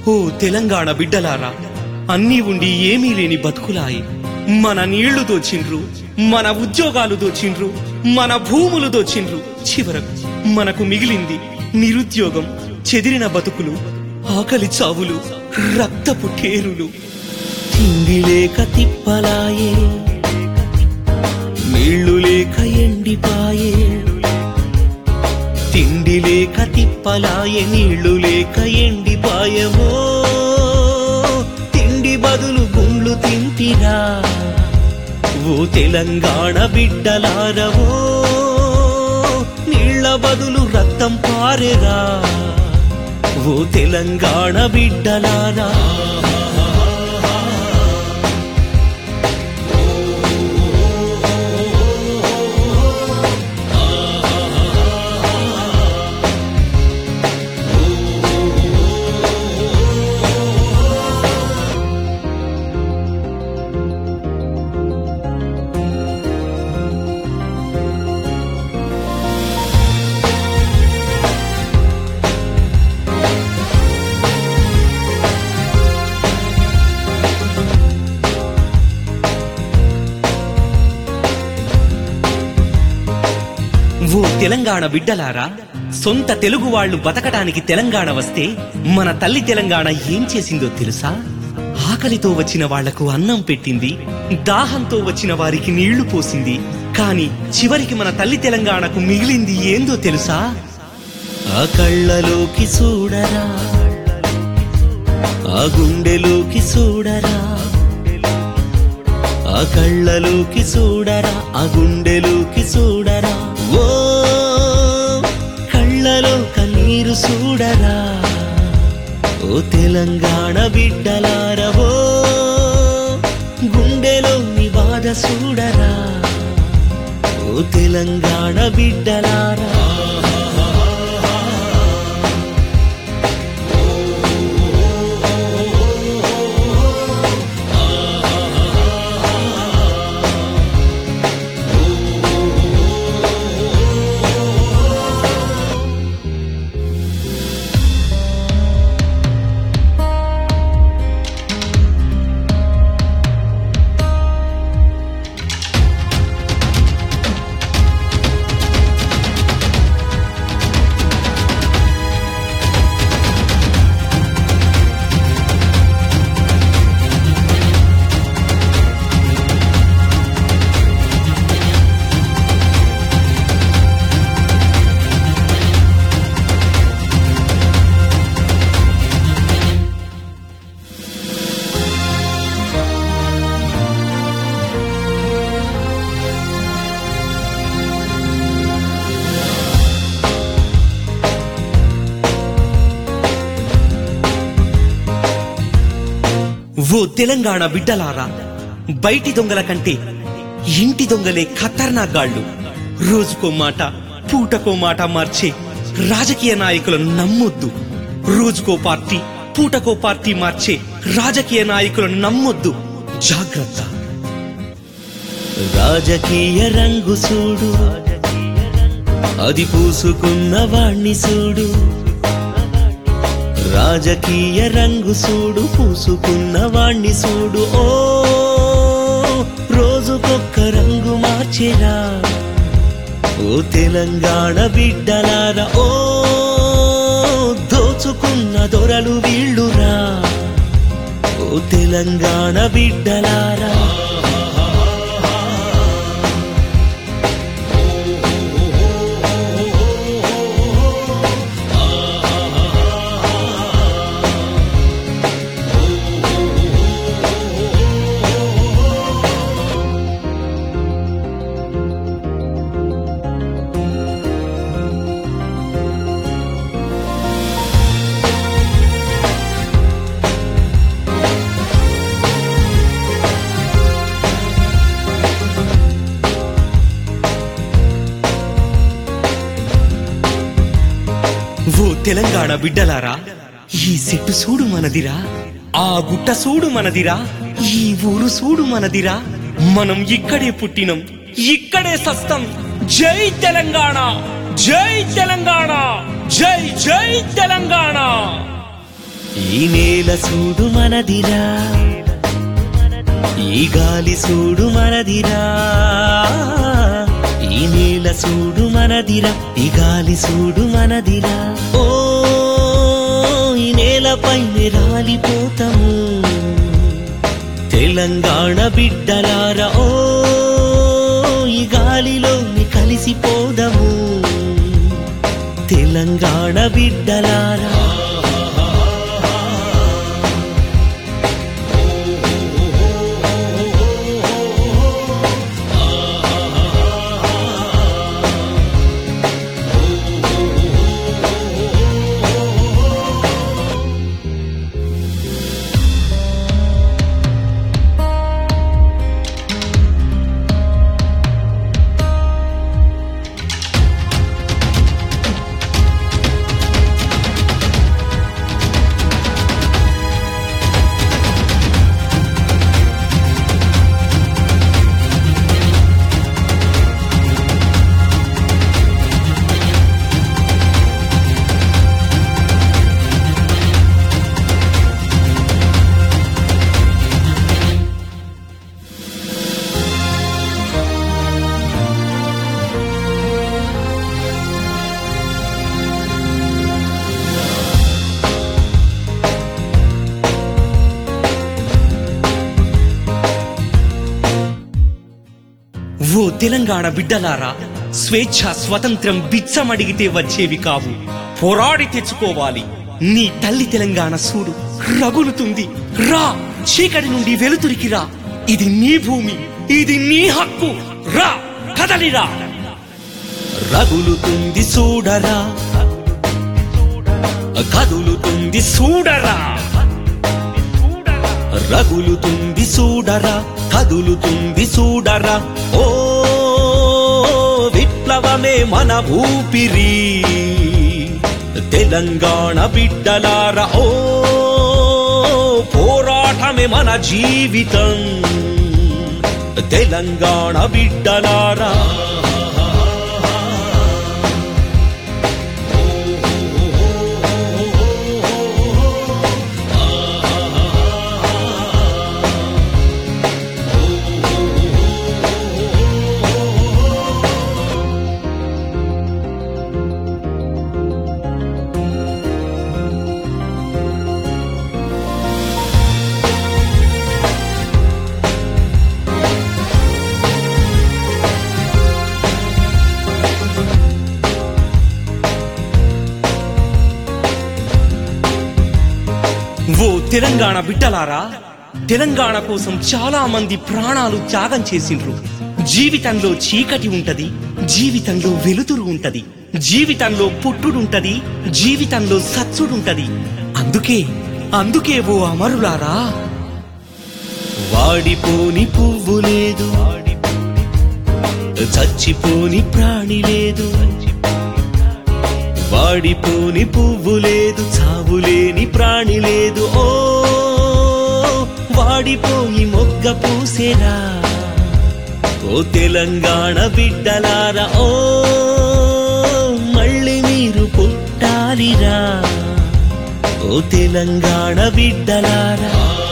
ఓ తెలంగాణ బిడ్డలారా, అన్నీ ఉండి ఏమీ లేని బతుకులాయి. మన నీళ్లు దోచిండ్రు, మన ఉద్యోగాలు దోచిండ్రు, మన భూములు దోచిండ్రు. చివరకు మనకు మిగిలింది నిరుద్యోగం, చెదిరిన బతుకులు, ఆకలి చావులు, రక్తపు టేరులు. తిండి లేక తిప్పలాయే, నీళ్లు లేక ఎండిపాయే. తిండి లేక తిప్పలాయే, నీళ్లు లేక ఎండిపాయమో. తిండి బదులు గుండ్లు తింటిరా ఓ తెలంగాణ బిడ్డలారవో. నీళ్ల బదులు రక్తం పారెరా ఓ తెలంగాణ బిడ్డలారా. ఓ తెలంగాణ బిడ్డలారా, సొంత తెలుగు వాళ్ళు బతకటానికి తెలంగాణ వస్తే మన తల్లి తెలంగాణ ఏం చేసిందో తెలుసా? ఆకలితో వచ్చిన వాళ్లకు అన్నం పెట్టింది, దాహంతో వచ్చిన వారికి నీళ్లు పోసింది. కాని చివరికి మన తల్లి తెలంగాణకు మిగిలింది ఏందో తెలుసా? ఆ కళ్ళలోకి చూడరా, ఆ గుండెలోకి చూడరా. ఆ కళ్ళలోకి చూడరా, ఆ గుండెలోకి చూడరా. ఓ కళ్ళలో కన్నీరు చూడరా ఓ తెలంగాణ బిడ్డలారవో. గుండెలో నీ బాధ చూడరా ఓ తెలంగాణ బిడ్డలారా. ఓ తెలంగాణ బిడ్డలారా, బయటి దొంగల కంటే ఇంటి దొంగలే ఖతర్నాగాళ్లు. రోజుకో మాట, పూటకో మాట మార్చే రాజకీయ నాయకులను నమ్మొద్దు. రోజుకో పార్టీ, పూటకో పార్టీ మార్చే రాజకీయ నాయకులను నమ్మొద్దు. జాగ్రత్త. రాజకీయ రంగు చూడు, అది పూసుకున్న వాణ్ణి చూడు. రాజకీయ రంగు చూడు, పూసుకున్న వాణ్ణి చూడు. ఓ రోజుకొక్క రంగు మార్చెరా ఓ తెలంగాణ బిడ్డలారా. ఓ దోచుకున్న దొరలు వీళ్ళురా ఓ తెలంగాణ బిడ్డలారా. ఓ తెలంగాణ బిడ్డలారా, ఈ చెట్టు సూడు మనదిరా, ఆ గుట్ట సూడు మనదిరా, ఈ ఊరు సూడు మనదిరా. మనం ఇక్కడే పుట్టినం, ఇక్కడే సస్తం. జై తెలంగాణ, జై తెలంగాణ, జై జై తెలంగాణ. ఈ నేల సూడు మనదిరా, ఈ గాలి సూడు మనదిరా, ఈ నేల సూడు మనదిరా, ఈ గాలి సూడు మనదిరా. ఓ ఈ నేలపైనే రాలిపోతాము తెలంగాణ బిడ్డలారా. ఓ ఈ గాలిలోని కలిసిపోదము తెలంగాణ బిడ్డలారా. ఓ తెలంగాణ బిడ్డలారా, స్వేచ్ఛ స్వతంత్రం బిచ్చమడిగితే వచ్చేవి కావు, పోరాడి తెచ్చుకోవాలి. నీ తల్లి తెలంగాణ సూడు రగులుతుంది. రా, చీకటి నుండి వెలుతురికి రా. ఇది నీ భూమి, ఇది నీ హక్కు. రా, కదలిరా. రగులుతుంది చూడరా, కదులుతుంది చూడరా. రగులుతుంది చూడరా, కదులుతుంది చూడరా. ఓ విప్లవమే మన ఊపిరి తెలంగాణ బిడ్డలారా. ఓ పోరాటమే మన జీవితం తెలంగాణ బిడ్డలారా. ఓ తెలంగాణ బిడ్డలారా, తెలంగాణ కోసం చాలా మంది ప్రాణాలు త్యాగం చేసిండ్రు. జీవితంలో చీకటి ఉంటది, జీవితంలో వెలుతురు ఉంటది, జీవితంలో పుట్టుడుంటది, జీవితంలో సచ్చుడుంటది. అందుకే ఓ అమరులారా, వాడిపోని పువ్వు లేదు, చచ్చిపోని ప్రాణి లేదు. వాడిపోని పువ్వు లేదు, చావులేని ప్రాణి లేదు. ఓ వాడిపోయి మొగ్గ పూసేరా. ఓ తెలంగాణ బిడ్డలారా, ఓ మళ్ళీ మీరు పుట్టాలిరా. ఓ తెలంగాణ బిడ్డలారా.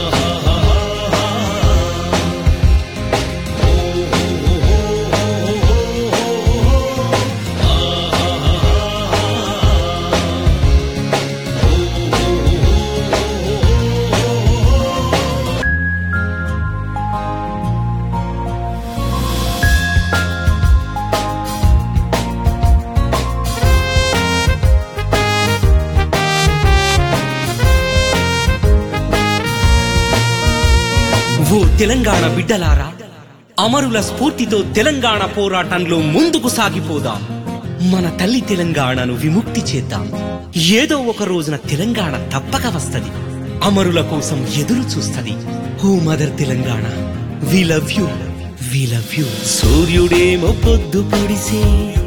ఓ తెలంగాణ బిడ్డలారా, అమరుల స్ఫూర్తితో తెలంగాణ పోరాటంలో ముందుకు సాగిపోదాం. మన తల్లి తెలంగాణను విముక్తి చేద్దాం. ఏదో ఒక రోజున తెలంగాణ తప్పక వస్తది. అమరుల కోసం ఎదురు చూస్తది. ఓ mother Telangana, we love you, we love you. సూర్యుడేమో పొద్దు పొడిసే,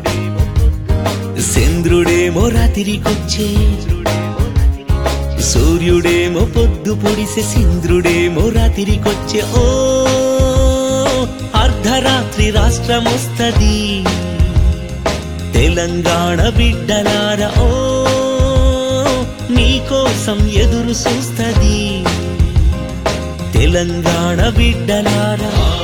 చంద్రుడేమో రాత్రికొచ్చే. సూర్యుడేమో పొద్దు పొడిసే, చంద్రుడేమో రాత్రికొచ్చే. ఓ అర్ధరాత్రి రాష్ట్రమొస్తది తెలంగాణ బిడ్డలారా. ఓ నీకోసం ఎదురు చూస్తది తెలంగాణ బిడ్డలారా.